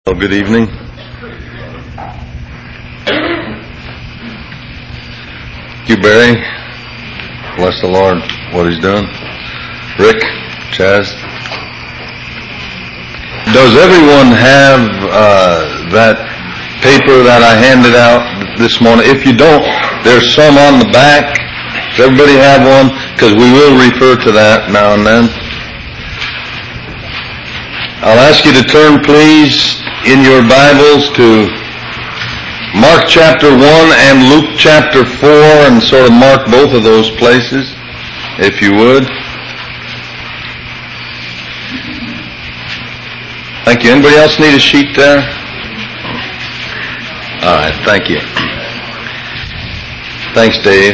Well, good evening. Thank you, Barry. Bless the Lord, what He's done. Rick, Chaz. Does everyone have that paper that I handed out this morning? If you don't, there's some on the back. Does everybody have one? Because we will refer to that now and then. I'll ask you to turn, please, in your Bibles to Mark chapter 1 and Luke chapter 4, and sort of mark both of those places, if you would. Thank you. Anybody else need a sheet there? All right, thank you. Thanks, Dave.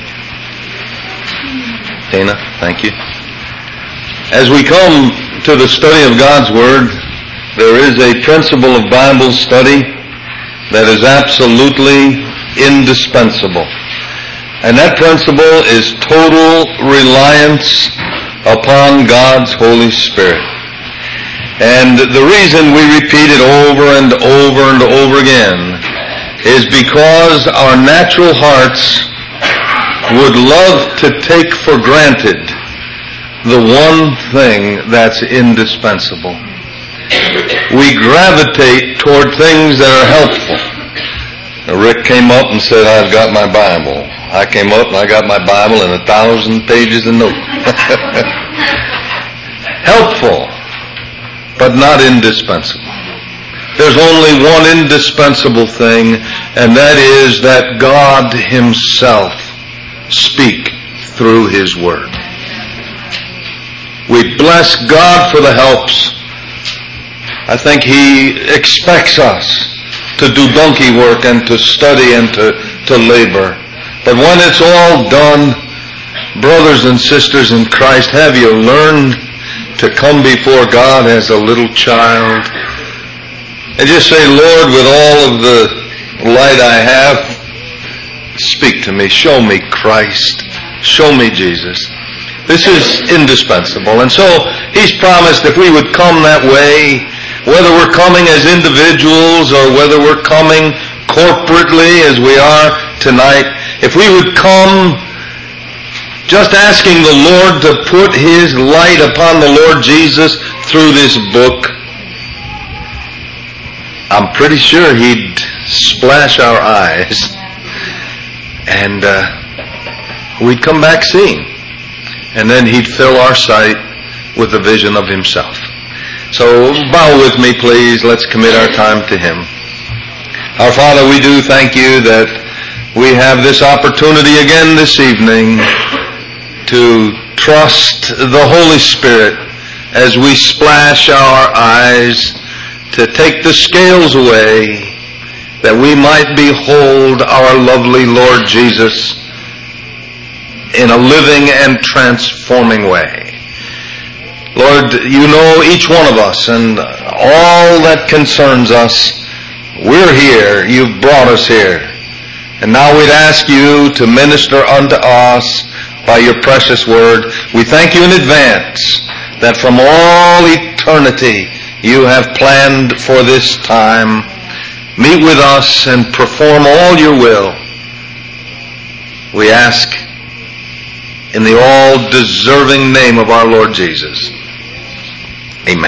Dana, thank you. As we come to the study of God's Word, there is a principle of Bible study that is absolutely indispensable. And that principle is total reliance upon God's Holy Spirit. And the reason we repeat it over and over and over again is because our natural hearts would love to take for granted the one thing that's indispensable. We gravitate toward things that are helpful. Rick came up and said, I've got my Bible. I came up and I got my Bible and 1,000 pages of notes. Helpful, but not indispensable. There's only one indispensable thing, and that is that God Himself speak through His Word. We bless God for the helps. I think He expects us to do donkey work and to study and to labor. But when it's all done, brothers and sisters in Christ, have you learned to come before God as a little child and just say, Lord, with all of the light I have, speak to me, show me Christ, show me Jesus. This is indispensable. And so He's promised if we would come that way, whether we're coming as individuals or whether we're coming corporately as we are tonight, if we would come just asking the Lord to put His light upon the Lord Jesus through this book, I'm pretty sure He'd splash our eyes and we'd come back seeing. And then He'd fill our sight with the vision of Himself. So bow with me, please. Let's commit our time to Him. Our Father, we do thank You that we have this opportunity again this evening to trust the Holy Spirit as we splash our eyes to take the scales away that we might behold our lovely Lord Jesus in a living and transforming way. Lord, You know each one of us and all that concerns us. We're here. You've brought us here. And now we'd ask You to minister unto us by Your precious word. We thank You in advance that from all eternity You have planned for this time. Meet with us and perform all Your will. We ask in the all-deserving name of our Lord Jesus. Amen.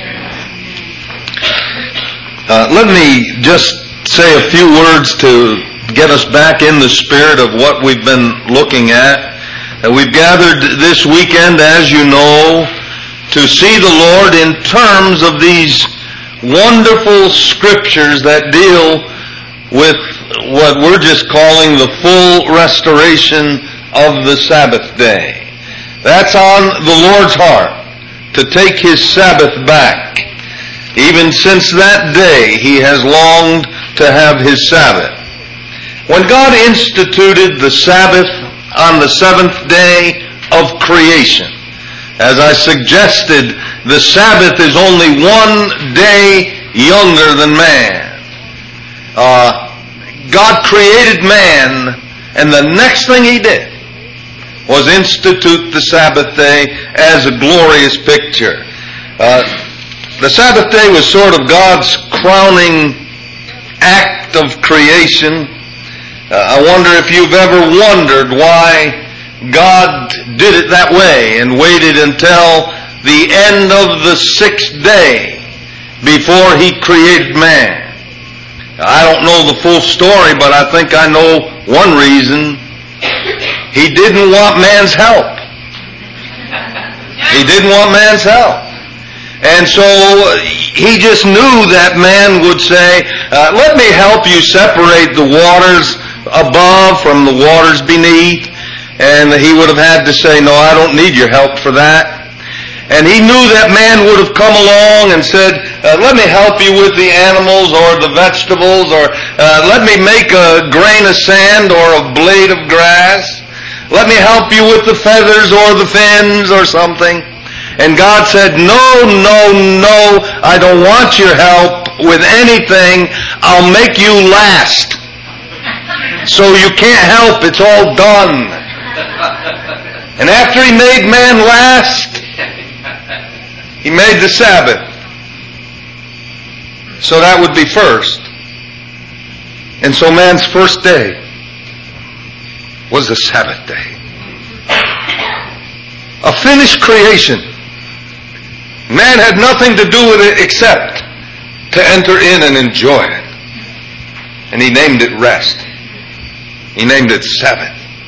Let me just say a few words to get us back in the spirit of what we've been looking at. We've gathered this weekend, as you know, to see the Lord in terms of these wonderful scriptures that deal with what we're just calling the full restoration of the Sabbath day. That's on the Lord's heart, to take His Sabbath back. Even since that day, He has longed to have His Sabbath. When God instituted the Sabbath on the seventh day of creation, as I suggested, the Sabbath is only one day younger than man. God created man, and the next thing He did was institute the Sabbath day as a glorious picture. The Sabbath day was sort of God's crowning act of creation. I wonder if you've ever wondered why God did it that way and waited until the end of the sixth day before He created man. I don't know the full story, but I think I know one reason. He didn't want man's help. He didn't want man's help. And so He just knew that man would say, let me help you separate the waters above from the waters beneath. And He would have had to say, no, I don't need your help for that. And He knew that man would have come along and said, let me help you with the animals or the vegetables, or let me make a grain of sand or a blade of grass. Let me help you with the feathers or the fins or something. And God said, no, I don't want your help with anything. I'll make you last. So you can't help, it's all done. And after He made man last, He made the Sabbath. So that would be first. And so man's first day was the Sabbath day. A finished creation. Man had nothing to do with it except to enter in and enjoy it. And He named it rest. He named it Sabbath.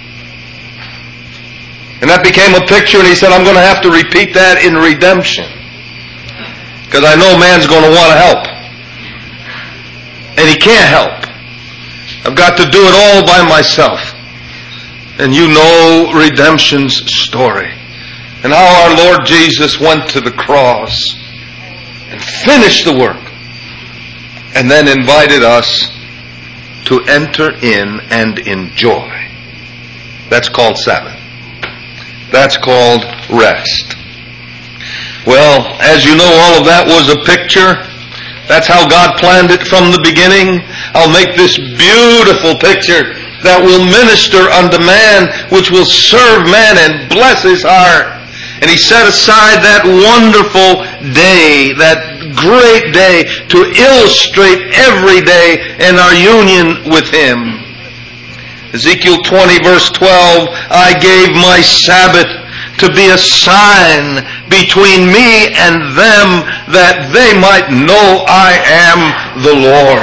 And that became a picture, and He said, I'm going to have to repeat that in redemption. Because I know man's going to want to help. And he can't help. I've got to do it all by myself. And you know redemption's story. And how our Lord Jesus went to the cross and finished the work. And then invited us to enter in and enjoy. That's called Sabbath. That's called rest. Well, as you know, all of that was a picture. That's how God planned it from the beginning. I'll make this beautiful picture that will minister unto man, which will serve man and bless his heart. And He set aside that wonderful day, that great day, to illustrate every day in our union with Him. Ezekiel 20 verse 12, I gave my Sabbath to be a sign between me and them, that they might know I am the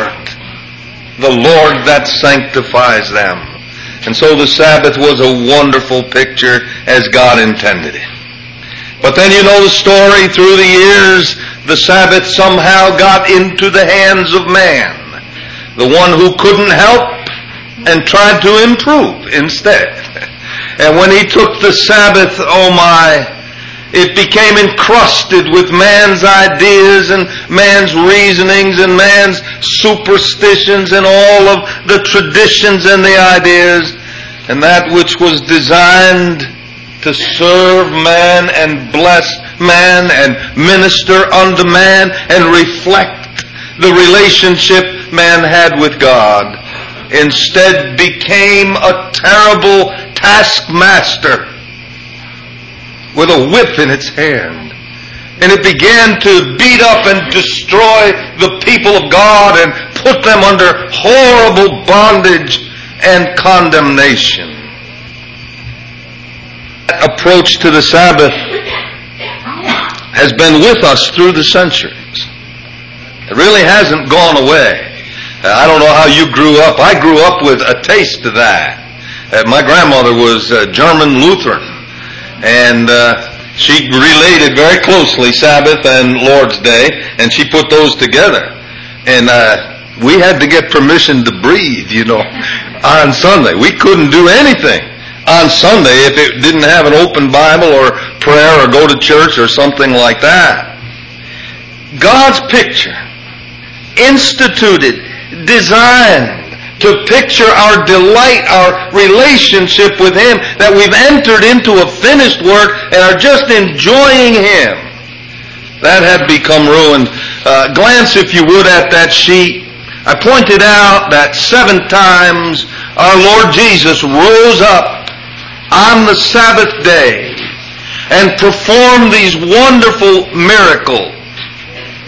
Lord that sanctifies them. And so the Sabbath was a wonderful picture as God intended it. But then you know the story. Through the years, the Sabbath somehow got into the hands of man, the one who couldn't help and tried to improve instead. And when he took the Sabbath, oh my, it became encrusted with man's ideas and man's reasonings and man's superstitions and all of the traditions and the ideas. And that which was designed to serve man and bless man and minister unto man and reflect the relationship man had with God, instead became a terrible taskmaster with a whip in its hand. And it began to beat up and destroy the people of God and put them under horrible bondage and condemnation. That approach to the Sabbath has been with us through the centuries. It really hasn't gone away. I don't know how you grew up. I grew up with a taste of that. My grandmother was German Lutheran, and she related very closely Sabbath and Lord's Day, and she put those together. And we had to get permission to breathe, on Sunday. We couldn't do anything on Sunday if it didn't have an open Bible or prayer or go to church or something like that. God's picture, instituted, designed to picture our delight, our relationship with Him, that we've entered into a finished work and are just enjoying Him. That had become ruined. Glance, if you would, at that sheet. I pointed out that 7 times our Lord Jesus rose up on the Sabbath day and performed these wonderful miracles.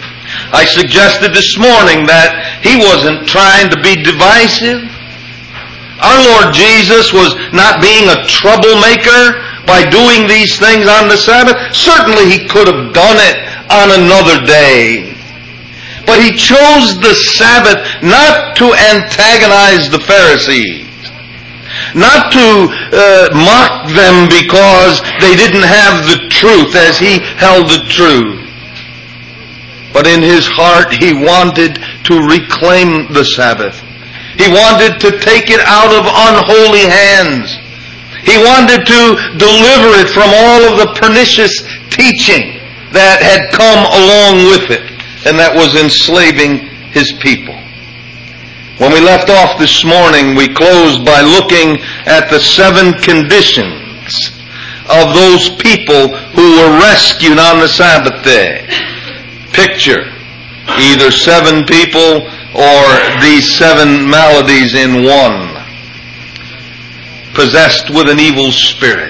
I suggested this morning that He wasn't trying to be divisive. Our Lord Jesus was not being a troublemaker by doing these things on the Sabbath. Certainly He could have done it on another day. But He chose the Sabbath not to antagonize the Pharisees, not to mock them because they didn't have the truth as He held the truth. But in His heart He wanted to reclaim the Sabbath. He wanted to take it out of unholy hands. He wanted to deliver it from all of the pernicious teaching that had come along with it, and that was enslaving His people. When we left off this morning, we closed by looking at the 7 conditions of those people who were rescued on the Sabbath day. Picture either 7 people or these 7 maladies in one. Possessed with an evil spirit,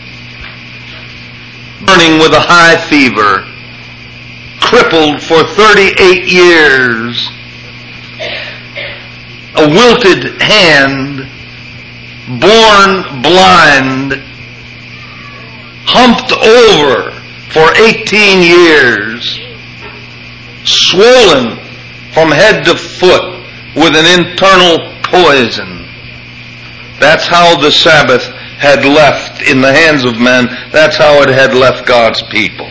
burning with a high fever, crippled for 38 years, a wilted hand, born blind, humped over for 18 years, swollen from head to foot with an internal poison. That's how the Sabbath had left in the hands of men. That's how it had left God's people.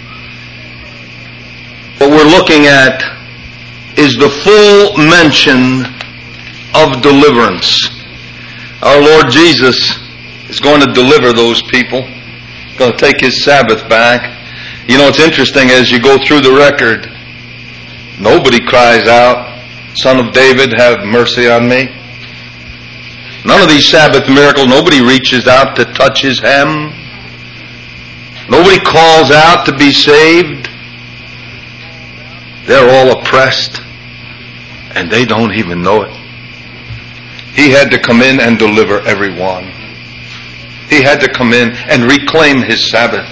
What we're looking at is the full mention of deliverance. Our Lord Jesus is going to deliver those people. He's going to take His Sabbath back. You know, it's interesting as you go through the record, nobody cries out, "Son of David, have mercy on me." None of these Sabbath miracles, nobody reaches out to touch His hem. Nobody calls out to be saved. They're all oppressed, and they don't even know it. He had to come in and deliver everyone. He had to come in and reclaim His Sabbath.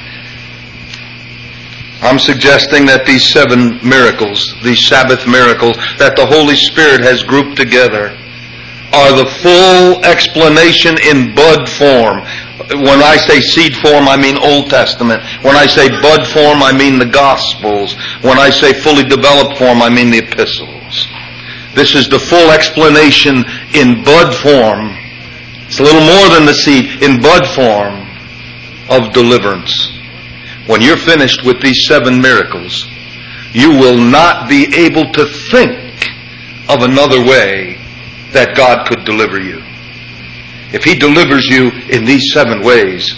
I'm suggesting that these 7 miracles, these Sabbath miracles that the Holy Spirit has grouped together, are the full explanation in bud form. When I say seed form, I mean Old Testament. When I say bud form, I mean the Gospels. When I say fully developed form, I mean the epistles. This is the full explanation in bud form. It's a little more than the seed, in bud form of deliverance. When you're finished with these 7 miracles, you will not be able to think of another way that God could deliver you. If He delivers you in these 7 ways,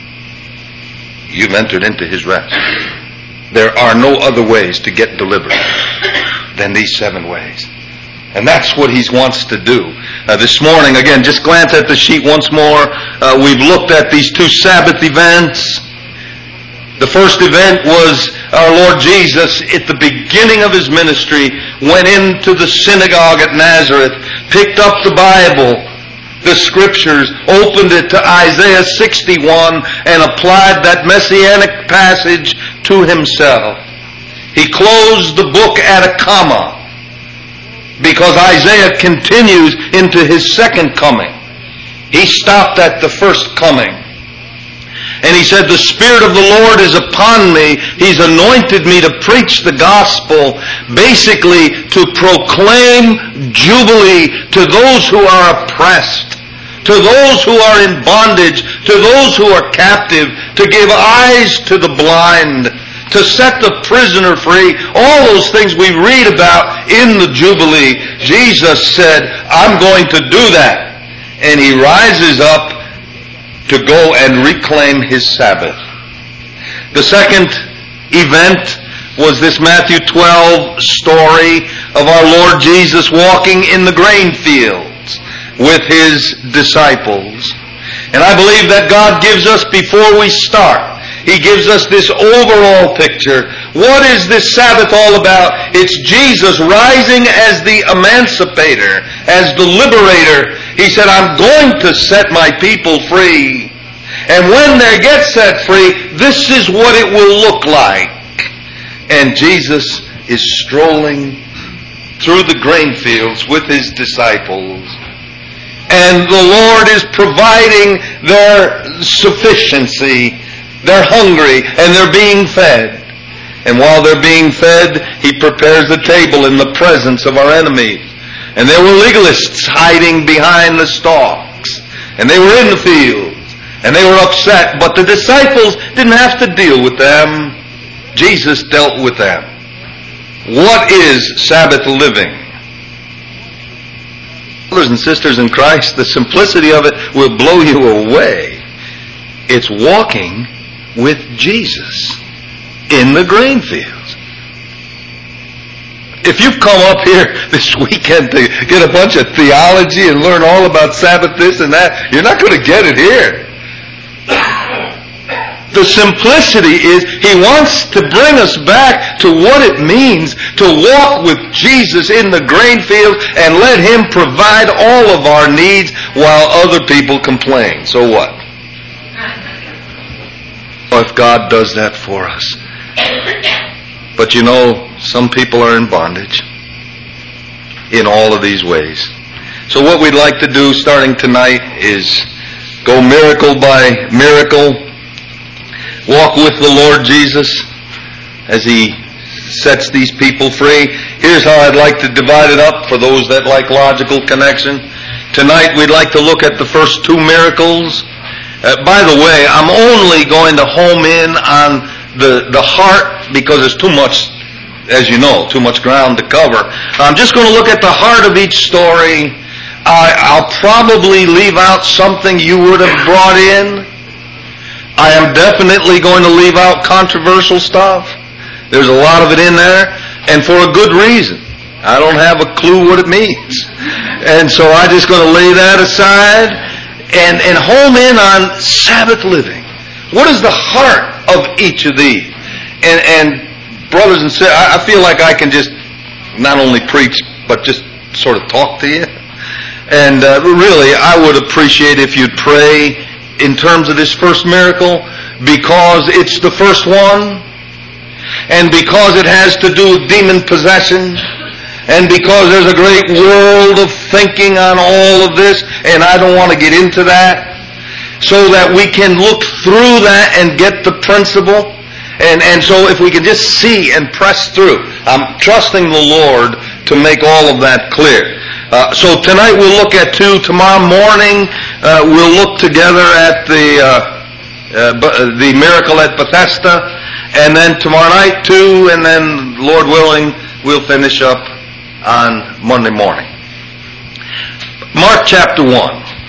you've entered into His rest. There are no other ways to get delivered than these 7 ways. And that's what He wants to do. This morning, again, just glance at the sheet once more. We've looked at these 2 Sabbath events. The first event was our Lord Jesus, at the beginning of His ministry, went into the synagogue at Nazareth, picked up the Bible, the Scriptures, opened it to Isaiah 61, and applied that messianic passage to Himself. He closed the book at a comma, because Isaiah continues into His second coming. He stopped at the first coming. And He said, "The Spirit of the Lord is upon me. He's anointed me to preach the gospel," basically to proclaim jubilee to those who are oppressed, to those who are in bondage, to those who are captive, to give eyes to the blind, to set the prisoner free. All those things we read about in the jubilee. Jesus said, "I'm going to do that." And He rises up to go and reclaim His Sabbath. The second event was this Matthew 12 story of our Lord Jesus walking in the grain fields with His disciples. And I believe that God gives us, before we start, He gives us this overall picture. What is this Sabbath all about? It's Jesus rising as the emancipator, as the liberator. He said, "I'm going to set my people free. And when they get set free, this is what it will look like." And Jesus is strolling through the grain fields with his disciples, and the Lord is providing their sufficiency. They're hungry and they're being fed. And while they're being fed, he prepares the table in the presence of our enemies. And there were legalists hiding behind the stalks. And they were in the fields. And they were upset. But the disciples didn't have to deal with them. Jesus dealt with them. What is Sabbath living? Brothers and sisters in Christ, the simplicity of it will blow you away. It's walking with Jesus in the grain fields. If you've come up here this weekend to get a bunch of theology and learn all about Sabbath this and that, you're not going to get it here. The simplicity is he wants to bring us back to what it means to walk with Jesus in the grain field and let him provide all of our needs while other people complain. So what? If God does that for us. But you know, some people are in bondage in all of these ways. So what we'd like to do starting tonight is go miracle by miracle, walk with the Lord Jesus as he sets these people free. Here's how I'd like to divide it up for those that like logical connection. Tonight we'd like to look at the first two miracles. By the way, I'm only going to home in on the heart because there's too much, as you know, too much ground to cover. I'm just going to look at the heart of each story. I'll probably leave out something you would have brought in. I am definitely going to leave out controversial stuff. There's a lot of it in there, and for a good reason. I don't have a clue what it means. And so I'm just going to lay that aside and home in on Sabbath living. What is the heart of each of these? And brothers and sisters, I feel like I can just not only preach, but just sort of talk to you. And really, I would appreciate if you'd pray in terms of this first miracle, because it's the first one, and because it has to do with demon possession, and because there's a great world of thinking on all of this, and I don't want to get into that, so that we can look through that and get the principle. And so if we can just see and press through, I'm trusting the Lord to make all of that clear. So tonight we'll look at two. Tomorrow morning we'll look together at the miracle at Bethesda, and then tomorrow night two, and then Lord willing we'll finish up on Monday morning. Mark chapter 1.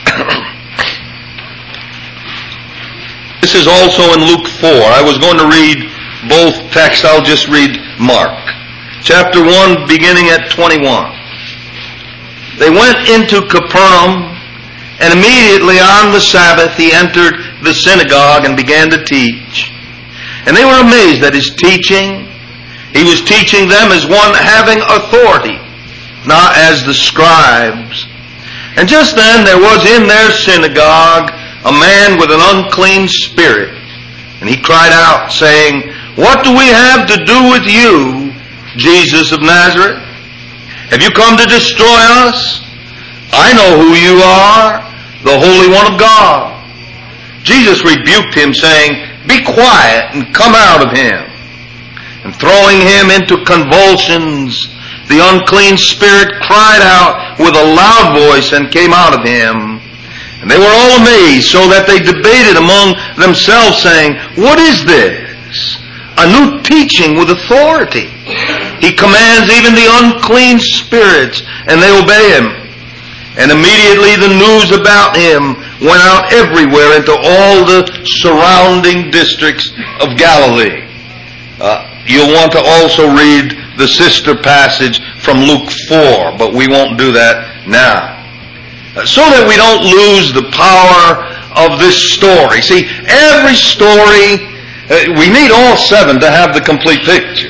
This is also in Luke 4. I was going to read both texts. I'll just read Mark. Chapter 1, beginning at 21. They went into Capernaum, and immediately on the Sabbath he entered the synagogue and began to teach. And they were amazed at his teaching. He was teaching them as one having authority, not as the scribes. And just then there was in their synagogue a man with an unclean spirit. And he cried out, saying, "What do we have to do with you, Jesus of Nazareth? Have you come to destroy us? I know who you are, the Holy One of God." Jesus rebuked him, saying, "Be quiet and come out of him." And throwing him into convulsions, the unclean spirit cried out with a loud voice and came out of him. And they were all amazed, so that they debated among themselves, saying, "What is this? A new teaching with authority. He commands even the unclean spirits, and they obey him." And immediately the news about him went out everywhere into all the surrounding districts of Galilee. You'll want to also read the sister passage from Luke 4, but we won't do that now. So that we don't lose the power of this story. See, every story, we need all seven to have the complete picture.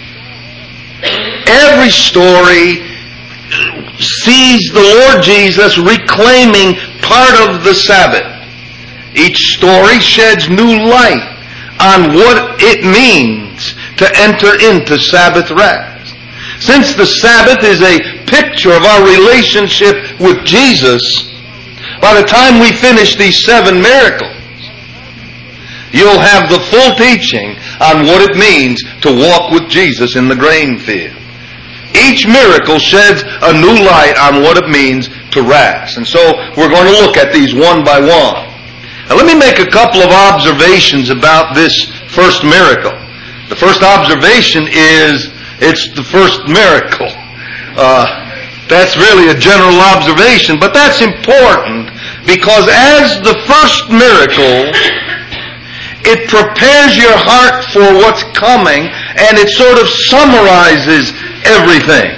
Every story sees the Lord Jesus reclaiming part of the Sabbath. Each story sheds new light on what it means to enter into Sabbath rest. Since the Sabbath is a picture of our relationship with Jesus, by the time we finish these 7 miracles, you'll have the full teaching on what it means to walk with Jesus in the grain field. Each miracle sheds a new light on what it means to rest. And so we're going to look at these one by one. Now let me make a couple of observations about this first miracle. The first observation is it's the first miracle. That's really a general observation, but that's important because as the first miracle, it prepares your heart for what's coming, and it sort of summarizes everything.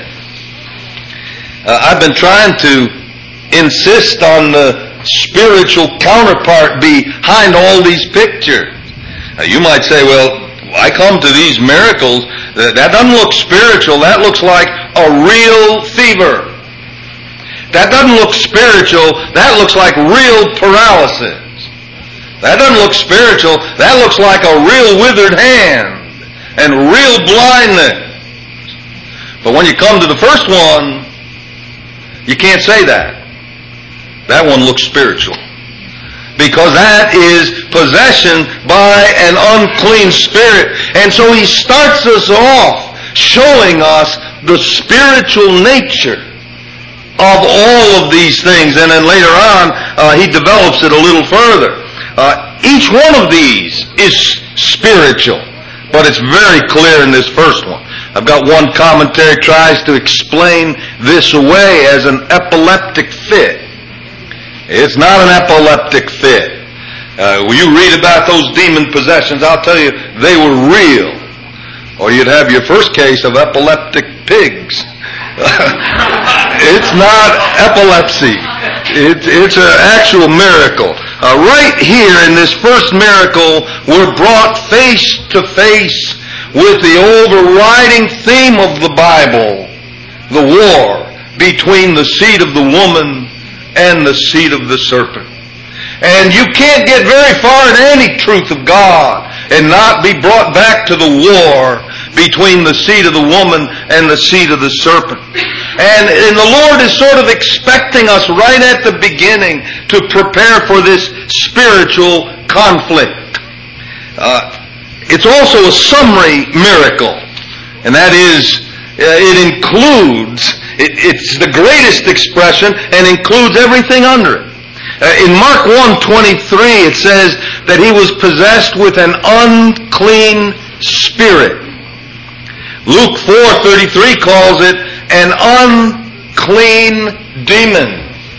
I've been trying to insist on the spiritual counterpart behind all these pictures. Now, you might say, well, I come to these miracles, that doesn't look spiritual, that looks like a real fever. That doesn't look spiritual, that looks like real paralysis. That doesn't look spiritual. That looks like a real withered hand and real blindness. But when you come to the first one, you can't say that. That one looks spiritual. Because that is possession by an unclean spirit. And so he starts us off showing us the spiritual nature of all of these things. And then later on, he develops it a little further. Each one of these is spiritual, but it's very clear in this first one. I've got one commentary tries to explain this away as an epileptic fit. It's not an epileptic fit. When you read about those demon possessions, I'll tell you, they were real. Or you'd have your first case of epileptic pigs. It's not epilepsy. It's an actual miracle. Right here in this first miracle, we're brought face to face with the overriding theme of the Bible, the war between the seed of the woman and the seed of the serpent. And you can't get very far in any truth of God and not be brought back to the war between the seed of the woman and the seed of the serpent. And the Lord is sort of expecting us right at the beginning to prepare for this spiritual conflict. It's also a summary miracle, and that is, it includes, it's the greatest expression and includes everything under it. In Mark 1:23 it says that he was possessed with an unclean spirit. Luke 4:33 calls it an unclean demon.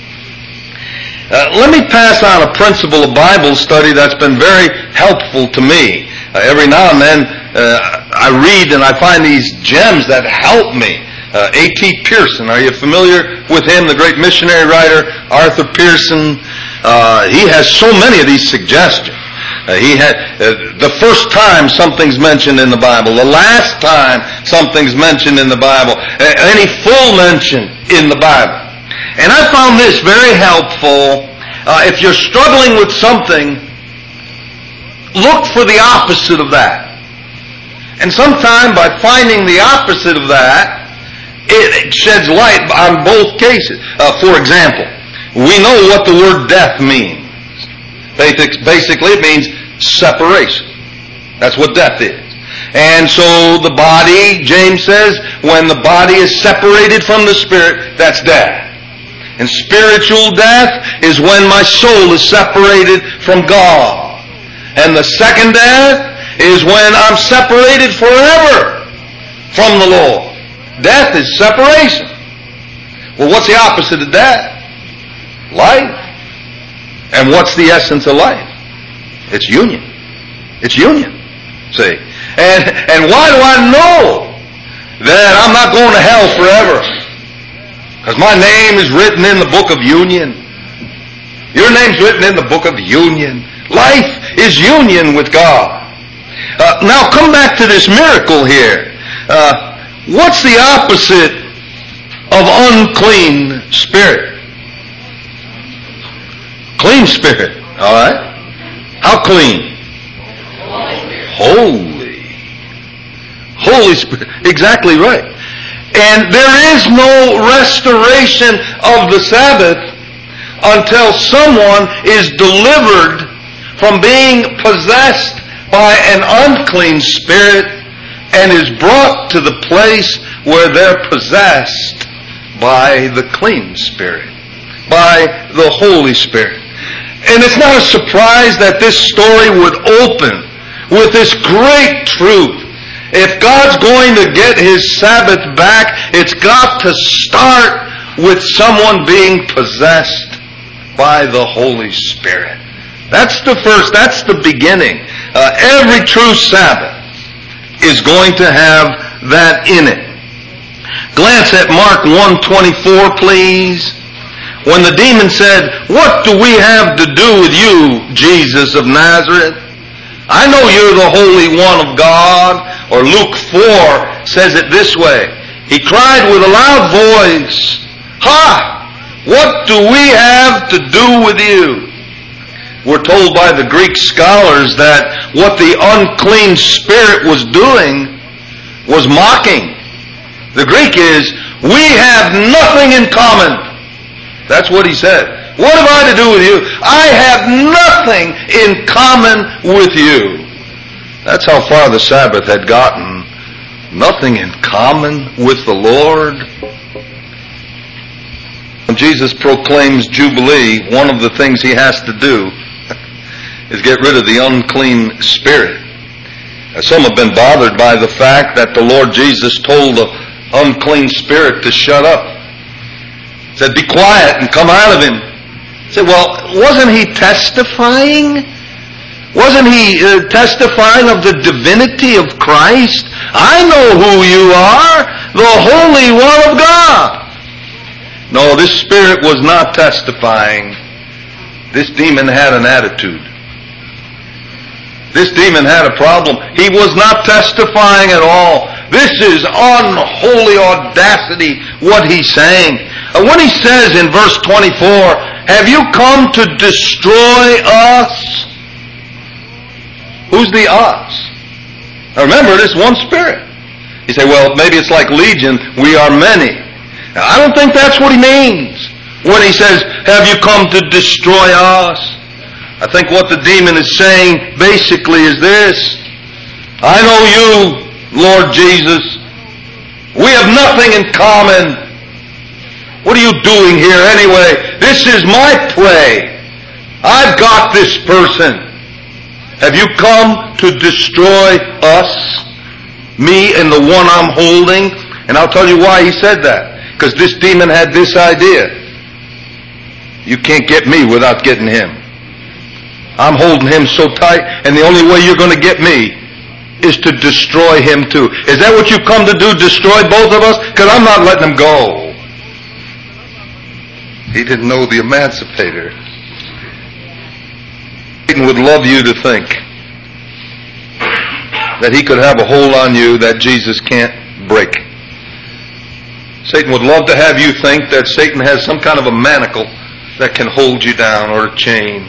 Let me pass on a principle of Bible study that's been very helpful to me. Every now and then I read and I find these gems that help me. A.T. Pierson, are you familiar with him, the great missionary writer, Arthur Pierson? He has so many of these suggestions. He had the first time something's mentioned in the Bible, the last time something's mentioned in the Bible, any full mention in the Bible. And I found this very helpful. If you're struggling with something, look for the opposite of that. And sometime by finding the opposite of that, it sheds light on both cases. For example, we know what the word death means. Basically, it means separation. That's what death is. And so the body, James says, when the body is separated from the spirit, that's death. And spiritual death is when my soul is separated from God. And the second death is when I'm separated forever from the Lord. Death is separation. Well, what's the opposite of death? Life. And what's the essence of life? It's union. It's union. See? And why do I know that I'm not going to hell forever? Because my name is written in the book of union. Your name's written in the book of union. Life is union with God. Now come back to this miracle here. What's the opposite of unclean spirit? Clean spirit. All right. How clean? Holy. Holy Spirit. Exactly right. And there is no restoration of the Sabbath until someone is delivered from being possessed by an unclean spirit and is brought to the place where they're possessed by the clean spirit, by the Holy Spirit. And it's not a surprise that this story would open with this great truth. If God's going to get His Sabbath back, it's got to start with someone being possessed by the Holy Spirit. That's the beginning. Every true Sabbath is going to have that in it. Glance at Mark 1:24, please. When the demon said, "What do we have to do with you, Jesus of Nazareth? I know you're the Holy One of God." Or Luke 4 says it this way. He cried with a loud voice, "Ha! What do we have to do with you?" We're told by the Greek scholars that what the unclean spirit was doing was mocking. The Greek is, "We have nothing in common." That's what he said. What have I to do with you? I have nothing in common with you. That's how far the Sabbath had gotten. Nothing in common with the Lord. When Jesus proclaims Jubilee, one of the things He has to do is get rid of the unclean spirit. Some have been bothered by the fact that the Lord Jesus told the unclean spirit to shut up. He said, "Be quiet and come out of him." He said, well, wasn't He testifying? Wasn't He testifying of the divinity of Christ? I know who you are, the Holy One of God. No, this spirit was not testifying. This demon had an attitude. This demon had a problem. He was not testifying at all. This is unholy audacity, what he's saying. When he says in verse 24, "Have you come to destroy us?" Who's the us? Now remember, this one spirit. You say, well, maybe it's like Legion, we are many. Now, I don't think that's what he means when he says, "Have you come to destroy us?" I think what the demon is saying basically is this: I know you, Lord Jesus. We have nothing in common. What are you doing here anyway? This is my prey. I've got this person. Have you come to destroy us? Me and the one I'm holding? And I'll tell you why he said that. Because this demon had this idea. You can't get me without getting him. I'm holding him so tight, and the only way you're going to get me is to destroy him too. Is that what you've come to do, destroy both of us? Because I'm not letting him go. He didn't know the emancipator. Satan would love you to think that he could have a hold on you that Jesus can't break. Satan would love to have you think that Satan has some kind of a manacle that can hold you down, or a chain.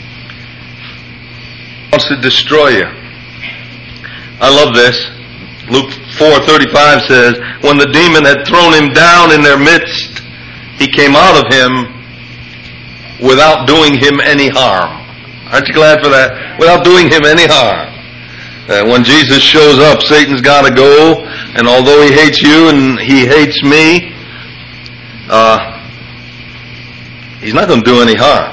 He wants to destroy you. I love this. Luke 4:35 says, when the demon had thrown him down in their midst, he came out of him without doing him any harm. Aren't you glad for that? Without doing him any harm. When Jesus shows up, Satan's got to go, and although he hates you and he hates me, he's not going to do any harm.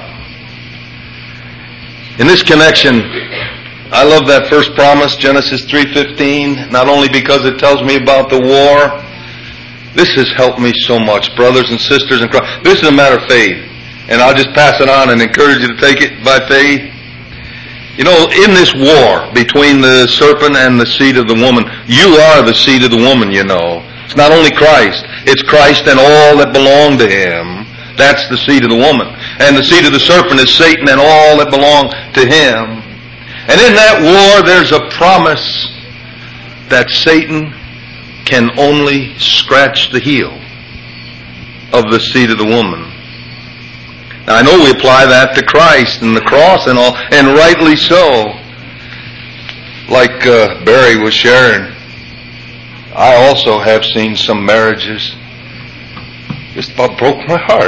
In this connection, I love that first promise, Genesis 3:15, not only because it tells me about the war. This has helped me so much, brothers and sisters in Christ. This is a matter of faith, and I'll just pass it on and encourage you to take it by faith. You know, in this war between the serpent and the seed of the woman, you are the seed of the woman, you know. It's not only Christ, it's Christ and all that belong to Him. That's the seed of the woman. And the seed of the serpent is Satan and all that belong to him. And in that war, there's a promise that Satan can only scratch the heel of the seed of the woman. Now, I know we apply that to Christ and the cross and all, and rightly so. Like Barry was sharing, I also have seen some marriages just about broke my heart.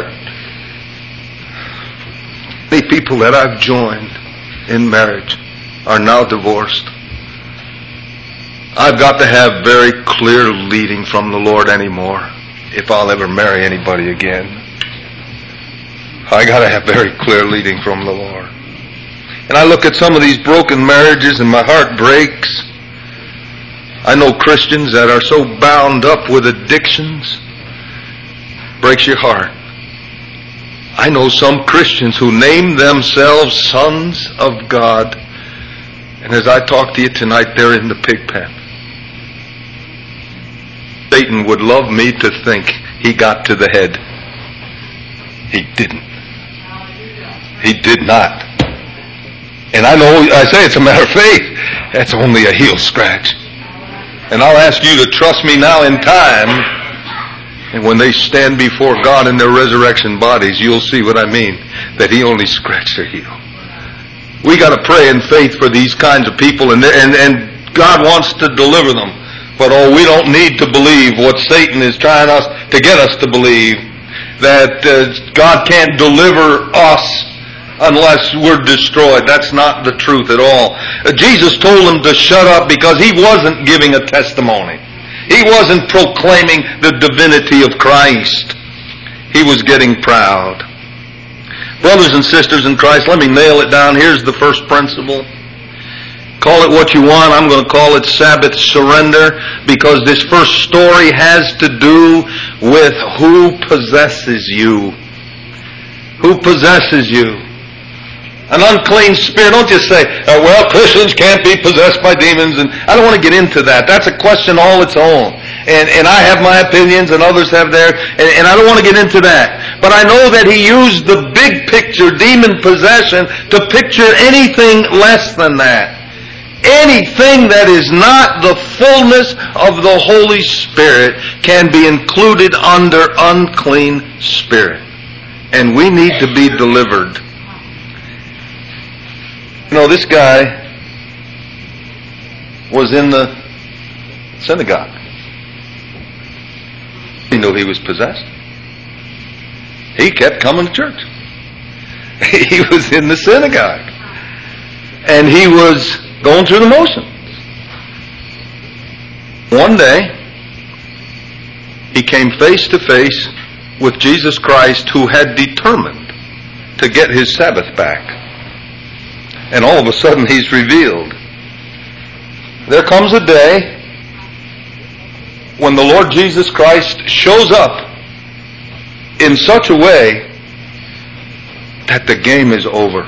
Many people that I've joined in marriage are now divorced. I've got to have very clear leading from the Lord anymore if I'll ever marry anybody again. I got to have very clear leading from the Lord. And I look at some of these broken marriages and my heart breaks. I know Christians that are so bound up with addictions. Breaks your heart. I know some Christians who name themselves sons of God, and as I talk to you tonight, they're in the pig pen. Satan would love me to think he got to the head. He didn't. He did not. And I know, I say it's a matter of faith. That's only a heel scratch. And I'll ask you to trust me now in time. And when they stand before God in their resurrection bodies, you'll see what I mean. That he only scratched their heel. We got to pray in faith for these kinds of people, and God wants to deliver them. But we don't need to believe what Satan is trying to get us to believe, that God can't deliver us unless we're destroyed. That's not the truth at all. Jesus told them to shut up because he wasn't giving a testimony. He wasn't proclaiming the divinity of Christ. He was getting proud. Brothers and sisters in Christ, let me nail it down. Here's the first principle. Call it what you want. I'm going to call it Sabbath surrender, because this first story has to do with who possesses you. Who possesses you? An unclean spirit. Don't just say, well, Christians can't be possessed by demons. And I don't want to get into that. That's a question all its own. And I have my opinions and others have theirs. And I don't want to get into that. But I know that he used the big picture, demon possession, to picture anything less than that. Anything that is not the fullness of the Holy Spirit can be included under unclean spirit. And we need to be delivered. You know, this guy was in the synagogue. He knew he was possessed. He kept coming to church. He was in the synagogue. And he was going through the motions. One day, he came face to face with Jesus Christ, who had determined to get his Sabbath back. And all of a sudden he's revealed. There comes a day when the Lord Jesus Christ shows up in such a way that the game is over.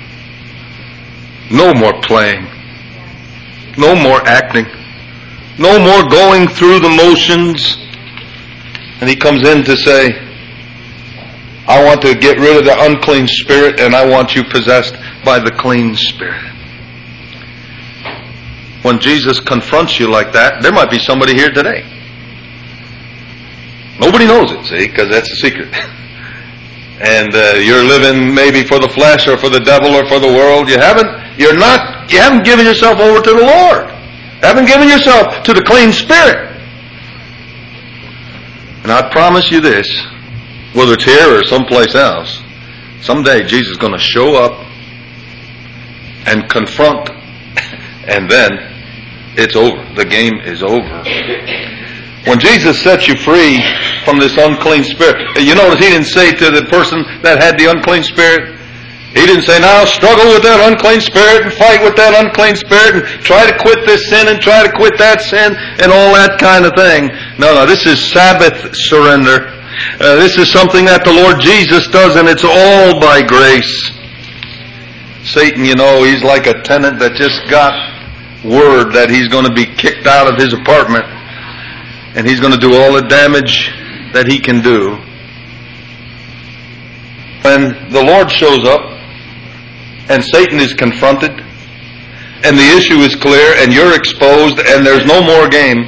No more playing. No more acting. No more going through the motions. And he comes in to say, I want to get rid of the unclean spirit, and I want you possessed by the clean spirit. When Jesus confronts you like that, there might be somebody here today. Nobody knows it, see, because that's a secret. And you're living maybe for the flesh or for the devil or for the world. You haven't given yourself over to the Lord. You haven't given yourself to the clean spirit. And I promise you this, whether it's here or someplace else, someday Jesus is going to show up and confront, and then it's over. The game is over. When Jesus set you free from this unclean spirit, you notice he didn't say to the person that had the unclean spirit, he didn't say, now struggle with that unclean spirit and fight with that unclean spirit and try to quit this sin and try to quit that sin and all that kind of thing. No, this is Sabbath surrender. This is something that the Lord Jesus does, and it's all by grace. Satan, he's like a tenant that just got word that he's going to be kicked out of his apartment, and he's going to do all the damage that he can do. When the Lord shows up, and Satan is confronted, and the issue is clear, and you're exposed, and there's no more game,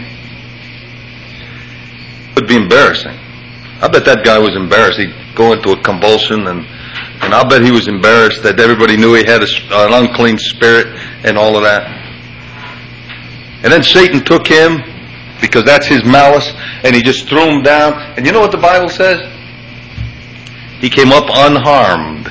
it would be embarrassing. I bet that guy was embarrassed. He'd go into a convulsion, and I'll bet he was embarrassed that everybody knew he had an unclean spirit and all of that. And then Satan took him because that's his malice, and he just threw him down. And you know what the Bible says? He came up unharmed.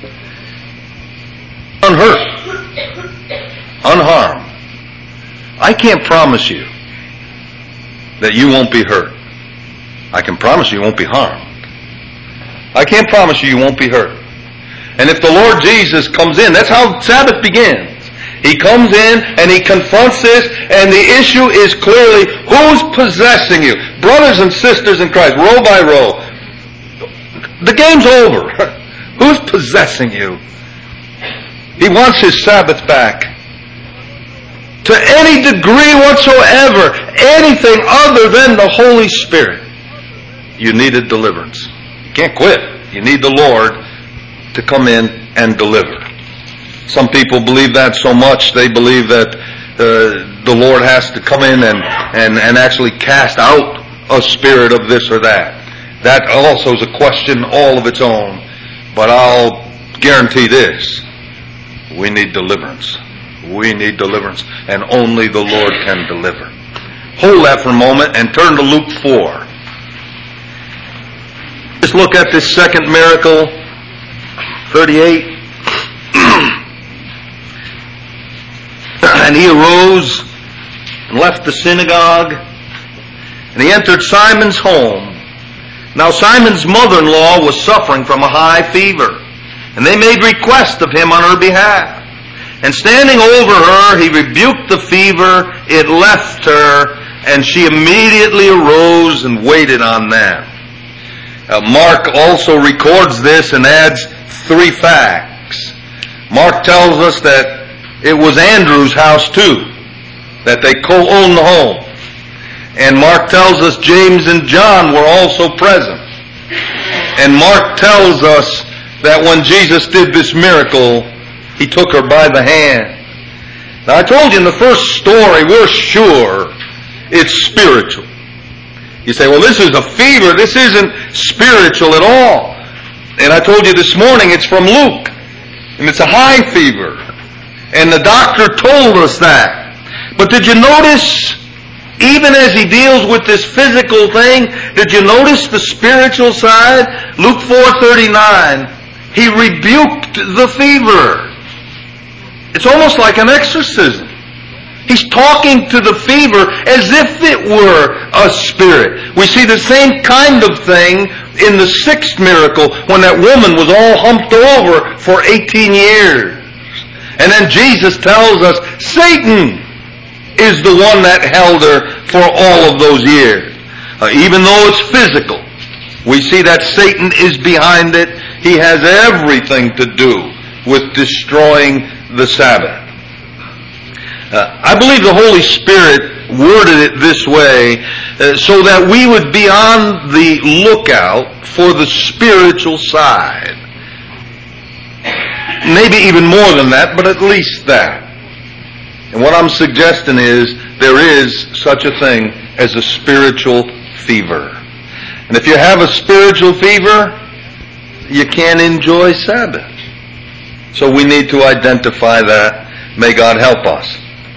Unhurt. Unharmed. I can't promise you that you won't be hurt. I can promise you won't be harmed. I can't promise you won't be hurt. And if the Lord Jesus comes in, that's how Sabbath begins. He comes in and he confronts this, and the issue is clearly who's possessing you. Brothers and sisters in Christ, row by row. The game's over. Who's possessing you? He wants his Sabbath back. To any degree whatsoever, anything other than the Holy Spirit, you needed deliverance. You can't quit. You need the Lord to come in and deliver. Some people believe that so much, they believe that the Lord has to come in and actually cast out a spirit of this or that. That also is a question all of its own. But I'll guarantee this. We need deliverance. We need deliverance. And only the Lord can deliver. Hold that for a moment and turn to Luke 4. Just look at this second miracle, 38. And he arose and left the synagogue, and he entered Simon's home. Now Simon's mother-in-law was suffering from a high fever, and they made request of him on her behalf. And standing over her, he rebuked the fever. It left her, and she immediately arose and waited on them. Mark also records this and adds 3 facts. Mark tells us that it was Andrew's house too, that they co-owned the home. And Mark tells us James and John were also present. And Mark tells us that when Jesus did this miracle, he took her by the hand. Now I told you in the first story, we're sure it's spiritual. You say, well, this is a fever. This isn't spiritual at all. And I told you this morning it's from Luke. And it's a high fever. And the doctor told us that. But did you notice, even as he deals with this physical thing, did you notice the spiritual side? Luke 4:39, he rebuked the fever. It's almost like an exorcism. He's talking to the fever as if it were a spirit. We see the same kind of thing in the 6th miracle when that woman was all humped over for 18 years. And then Jesus tells us Satan is the one that held her for all of those years. Even though it's physical, we see that Satan is behind it. He has everything to do with destroying the Sabbath. I believe the Holy Spirit worded it this way so that we would be on the lookout for the spiritual side. Maybe even more than that, but at least that. And what I'm suggesting is there is such a thing as a spiritual fever. And if you have a spiritual fever, you can't enjoy Sabbath. So we need to identify that. May God help us.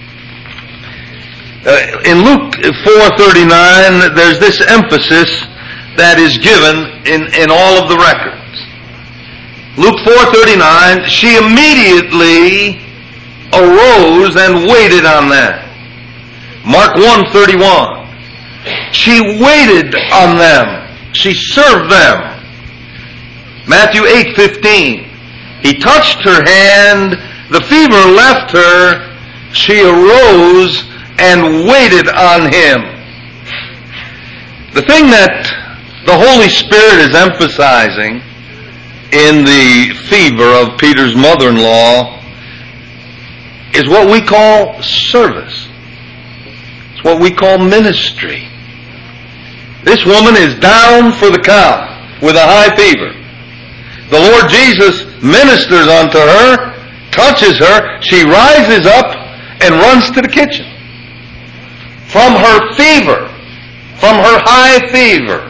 In Luke 4:39, there's this emphasis that is given in all of the records. Luke 4:39, she immediately arose and waited on them. Mark 1:31, she waited on them. She served them. Matthew 8:15, he touched her hand, the fever left her, she arose and waited on him. The thing that the Holy Spirit is emphasizing in the fever of Peter's mother-in-law is what we call service. It's what we call ministry. This woman is down for the count with a high fever. The Lord Jesus ministers unto her, touches her, she rises up and runs to the kitchen. From her fever, from her high fever.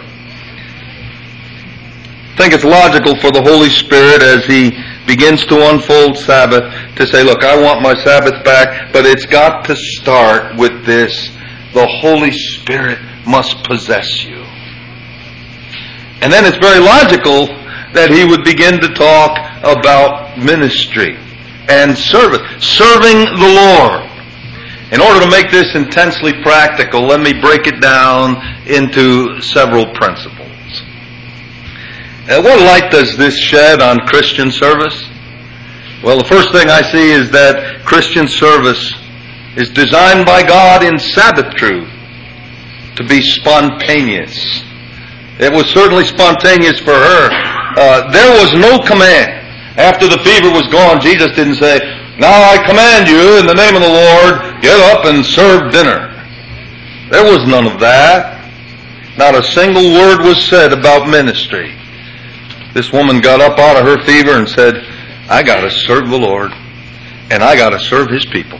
I think it's logical for the Holy Spirit as He begins to unfold Sabbath to say, look, I want my Sabbath back, but it's got to start with this the Holy Spirit must possess you. And then it's very logical that he would begin to talk about ministry and service, serving the Lord. In order to make this intensely practical, let me break it down into several principles. What light does this shed on Christian service? Well, the first thing I see is that Christian service is designed by God in Sabbath truth to be spontaneous. It was certainly spontaneous for her. There was no command. After the fever was gone, Jesus didn't say, "Now I command you in the name of the Lord, get up and serve dinner." There was none of that. Not a single word was said about ministry. This woman got up out of her fever and said, "I got to serve the Lord, and I got to serve His people."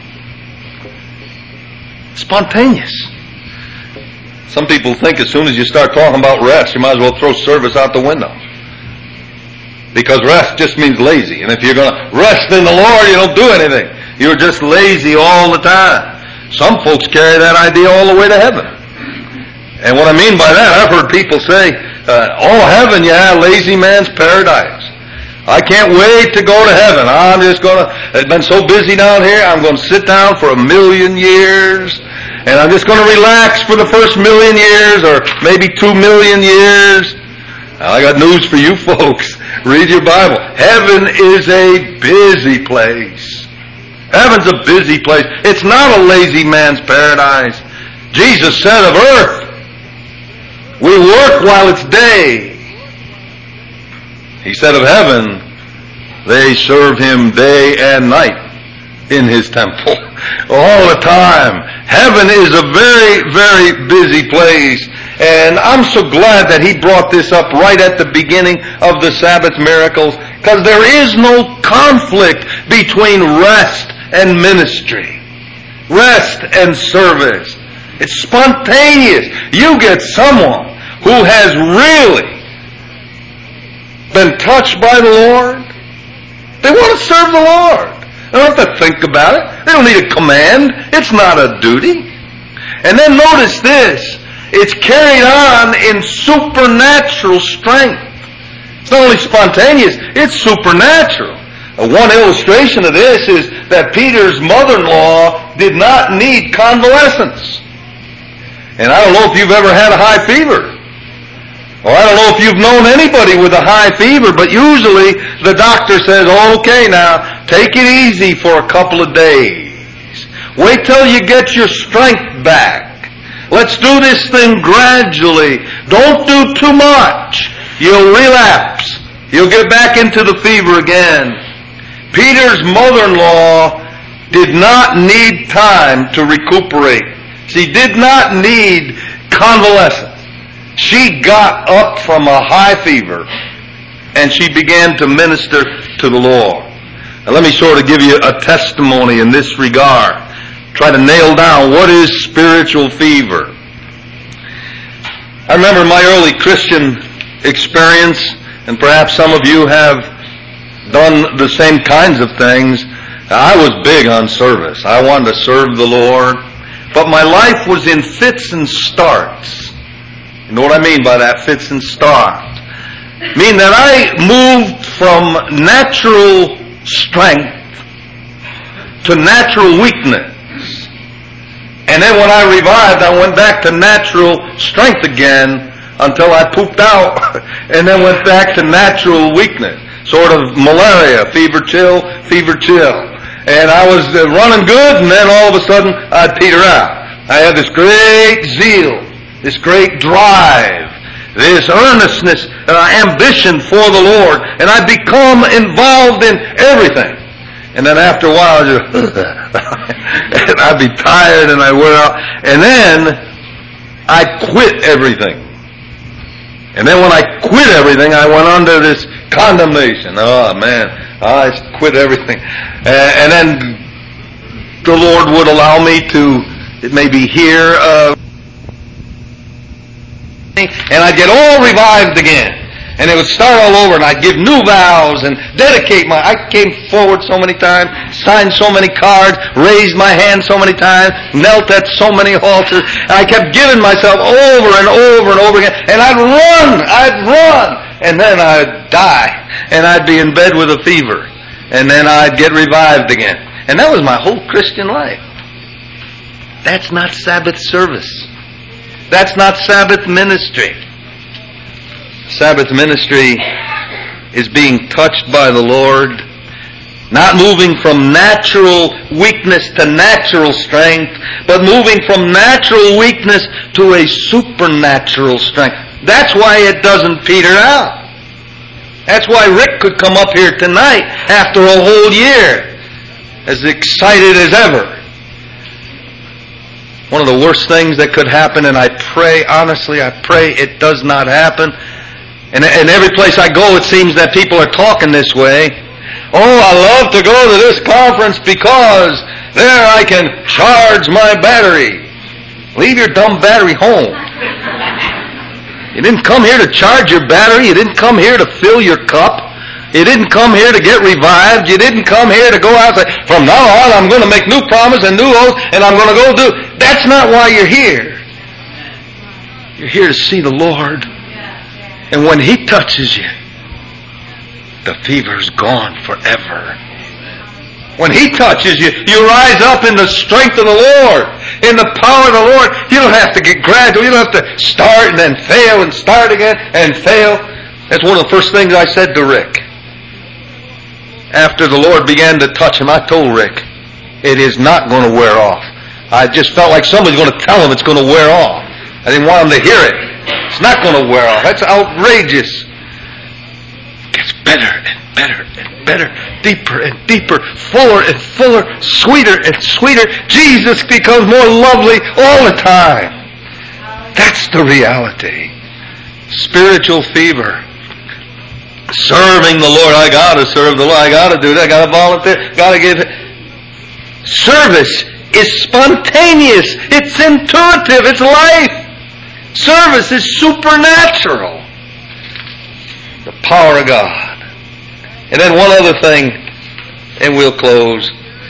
Spontaneous. Some people think as soon as you start talking about rest, you might as well throw service out the window. Because rest just means lazy. And if you're going to rest in the Lord, you don't do anything. You're just lazy all the time. Some folks carry that idea all the way to heaven. And what I mean by that, I've heard people say, "Oh, heaven, yeah, lazy man's paradise. I can't wait to go to heaven. It's been so busy down here, I'm going to sit down for 1,000,000 years, and I'm just going to relax for the first 1,000,000 years, or maybe 2,000,000 years. Now, I got news for you folks. Read your Bible. Heaven is a busy place. Heaven's a busy place. It's not a lazy man's paradise. Jesus said of earth, we work while it's day. He said of heaven, they serve Him day and night in His temple. All the time. Heaven is a very, very busy place. And I'm so glad that he brought this up right at the beginning of the Sabbath miracles, because there is no conflict between rest and ministry. Rest and service. It's spontaneous. You get someone who has really been touched by the Lord. They want to serve the Lord. They don't have to think about it. They don't need a command. It's not a duty. And then notice this. It's carried on in supernatural strength. It's not only spontaneous, it's supernatural. One illustration of this is that Peter's mother-in-law did not need convalescence. And I don't know if you've ever had a high fever. Or I don't know if you've known anybody with a high fever, but usually the doctor says, "Okay, now, take it easy for a couple of days. Wait till you get your strength back. Let's do this thing gradually. Don't do too much. You'll relapse. You'll get back into the fever again." Peter's mother-in-law did not need time to recuperate. She did not need convalescence. She got up from a high fever and she began to minister to the Lord. Now let me sort of give you a testimony in this regard. Try to nail down what is spiritual fever. I remember my early Christian experience, and perhaps some of you have done the same kinds of things. I was big on service. I wanted to serve the Lord. But my life was in fits and starts. You know what I mean by that, fits and starts? I mean that I moved from natural strength to natural weakness. And then when I revived, I went back to natural strength again until I pooped out, and then went back to natural weakness. Sort of malaria, fever chill. And I was running good, and then all of a sudden I'd peter out. I had this great zeal, this great drive, this earnestness, ambition for the Lord, and I'd become involved in everything. And then after a while, and I'd be tired and I wear out. And then I quit everything. And then when I quit everything, I went under this condemnation. Oh man, I quit everything. And then the Lord would allow me to maybe hear, and I'd get all revived again. And it would start all over, and I'd give new vows and dedicate I came forward so many times, signed so many cards, raised my hand so many times, knelt at so many altars, and I kept giving myself over and over and over again, and I'd run, and then I'd die, and I'd be in bed with a fever, and then I'd get revived again. And that was my whole Christian life. That's not Sabbath service. That's not Sabbath ministry. Sabbath ministry is being touched by the Lord, not moving from natural weakness to natural strength, but moving from natural weakness to a supernatural strength. That's why it doesn't peter out. That's why Rick could come up here tonight after a whole year as excited as ever. One of the worst things that could happen, and I pray, honestly, I pray it does not happen. And every place I go, it seems that people are talking this way. Oh, I love to go to this conference because there I can charge my battery. Leave your dumb battery home. You didn't come here to charge your battery. You didn't come here to fill your cup. You didn't come here to get revived. You didn't come here to go out and say, from now on I'm going to make new promise and new oath and I'm going to go do. That's not why you're here. You're here to see the Lord. And when He touches you, the fever's gone forever. When He touches you, you rise up in the strength of the Lord, in the power of the Lord. You don't have to get gradual. You don't have to start and then fail and start again and fail. That's one of the first things I said to Rick. After the Lord began to touch him, I told Rick, it is not going to wear off. I just felt like somebody's going to tell him it's going to wear off. I didn't want him to hear it. It's not going to wear off. That's outrageous. It gets better and better and better, deeper and deeper, fuller and fuller, sweeter and sweeter. Jesus becomes more lovely all the time. That's the reality. Spiritual fever. Serving the Lord. I got to serve the Lord. I got to do that. I got to volunteer. Got to give it. Service is spontaneous. It's intuitive. It's life. Service is supernatural. The power of God. And then one other thing, and we'll close.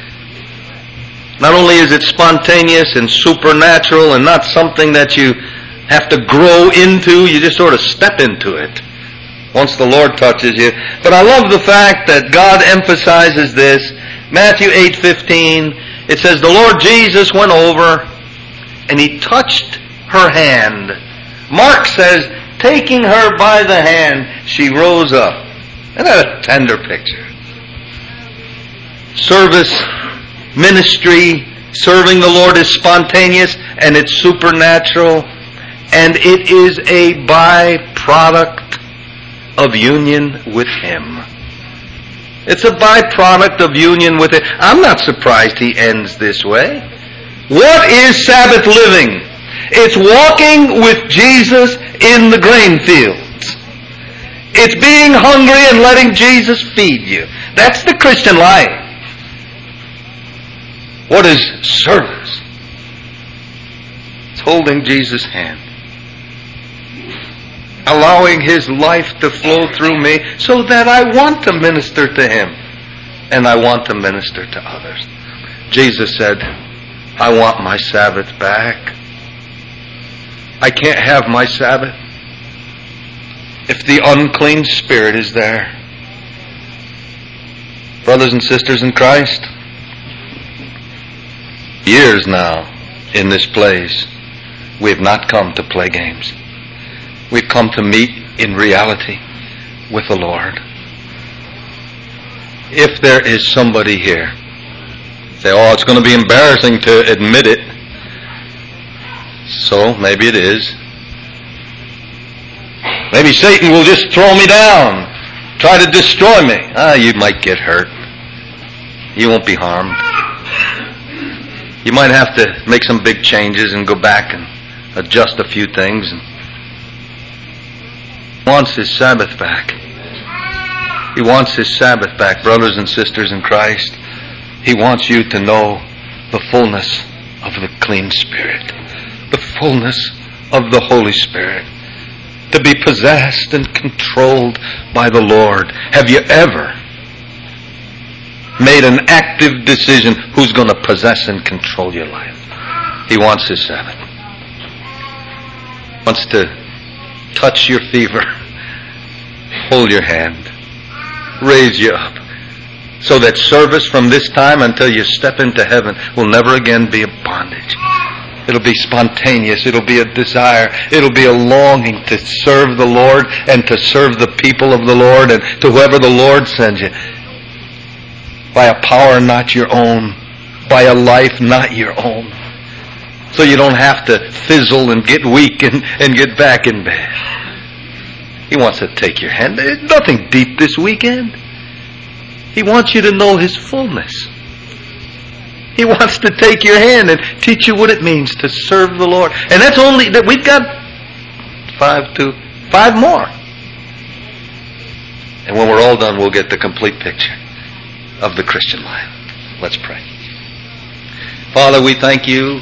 Not only is it spontaneous and supernatural and not something that you have to grow into, you just sort of step into it once the Lord touches you. But I love the fact that God emphasizes this. Matthew 8:15, it says, the Lord Jesus went over and He touched her hand. Mark says, taking her by the hand, she rose up. Isn't that a tender picture? Service, ministry, serving the Lord is spontaneous and it's supernatural, and it is a byproduct of union with Him. It's a byproduct of union with Him. I'm not surprised He ends this way. What is Sabbath living? It's walking with Jesus in the grain fields. It's being hungry and letting Jesus feed you. That's the Christian life. What is service? It's holding Jesus' hand. Allowing His life to flow through me so that I want to minister to Him and I want to minister to others. Jesus said, I want my Sabbath back. I can't have my Sabbath if the unclean spirit is there. Brothers and sisters in Christ, years now in this place, we have not come to play games. We've come to meet in reality with the Lord. If there is somebody here, say, oh, it's going to be embarrassing to admit it. So, maybe it is. Maybe Satan will just throw me down, try to destroy me. You might get hurt. You won't be harmed. You might have to make some big changes and go back and adjust a few things. He wants his Sabbath back. He wants his Sabbath back, brothers and sisters in Christ. He wants you to know the fullness of the clean Spirit, the fullness of the Holy Spirit. to be possessed and controlled by the Lord? Have you ever made an active decision who's going to possess and control your life? He wants His Sabbath. Wants to touch your fever, hold your hand, raise you up, so that service from this time until you step into heaven will never again be a bondage. It'll be spontaneous. It'll be a desire. It'll be a longing to serve the Lord and to serve the people of the Lord and to whoever the Lord sends you. By a power not your own. By a life not your own. So you don't have to fizzle and get weak and get back in bed. He wants to take your hand. There's nothing deep this weekend. He wants you to know His fullness. He wants to take your hand and teach you what it means to serve the Lord. And that's only that we've got 5 more. And when we're all done, we'll get the complete picture of the Christian life. Let's pray. Father, we thank You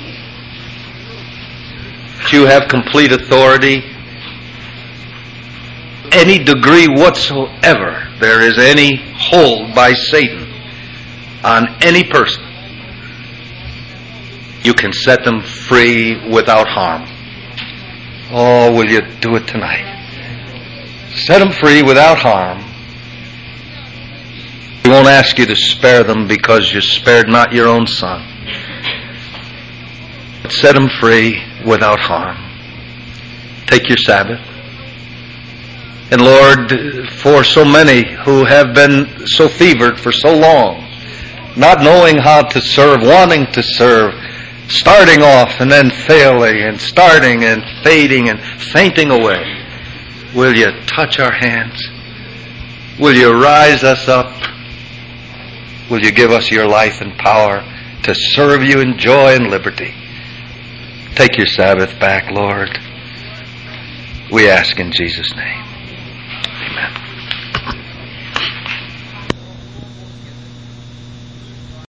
that You have complete authority. Any degree whatsoever there is any hold by Satan on any person, You can set them free without harm. Oh, will You do it tonight? Set them free without harm. We won't ask You to spare them because You spared not Your own Son. But set them free without harm. Take Your Sabbath. And Lord, for so many who have been so fevered for so long, not knowing how to serve, wanting to serve, starting off and then failing and starting and fading and fainting away, will You touch our hands? Will You rise us up? Will You give us Your life and power to serve You in joy and liberty? Take Your Sabbath back, Lord. We ask in Jesus' name.